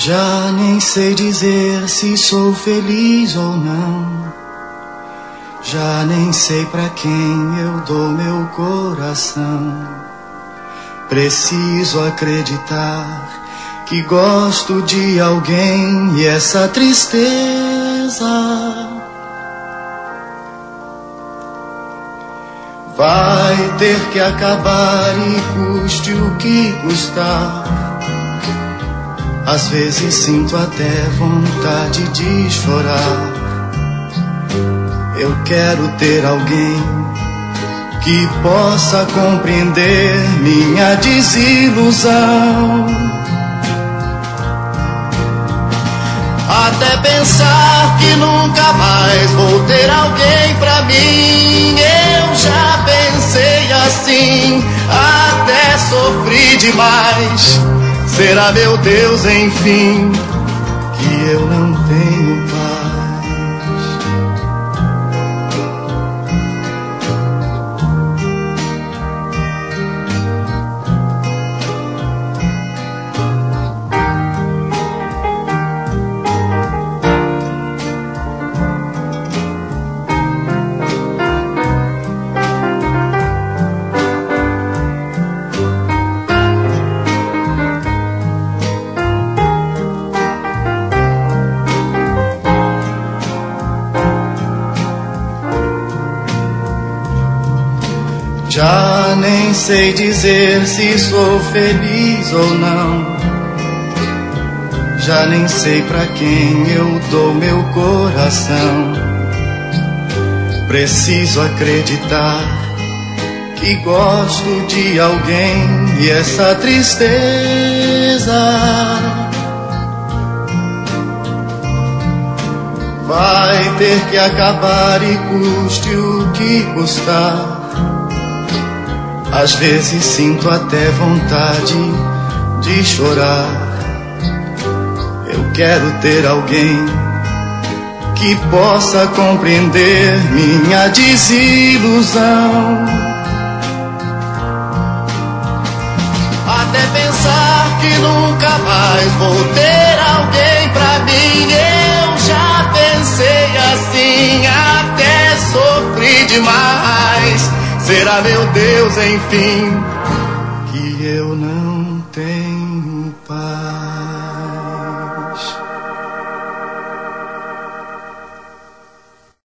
Já nem sei dizer se sou feliz ou não. Já nem sei pra quem eu dou meu coração. Preciso acreditar que gosto de alguém e essa tristeza vai ter que acabar e custe o que custar. Às vezes sinto até vontade de chorar. Eu quero ter alguém que possa compreender minha desilusão. Até pensar que nunca mais vou ter alguém pra mim. Eu já pensei assim, até sofri demais. Será, meu Deus, enfim, que eu não tenho paz. Já nem sei dizer se sou feliz ou não. Já nem sei pra quem eu dou meu coração. Preciso acreditar que gosto de alguém e essa tristeza vai ter que acabar e custe o que custar. Às vezes sinto até vontade de chorar. Eu quero ter alguém que possa compreender minha desilusão. Até pensar que nunca mais vou ter alguém pra mim. Eu já pensei assim, até sofri demais. Será, meu Deus, enfim, que eu não tenho paz.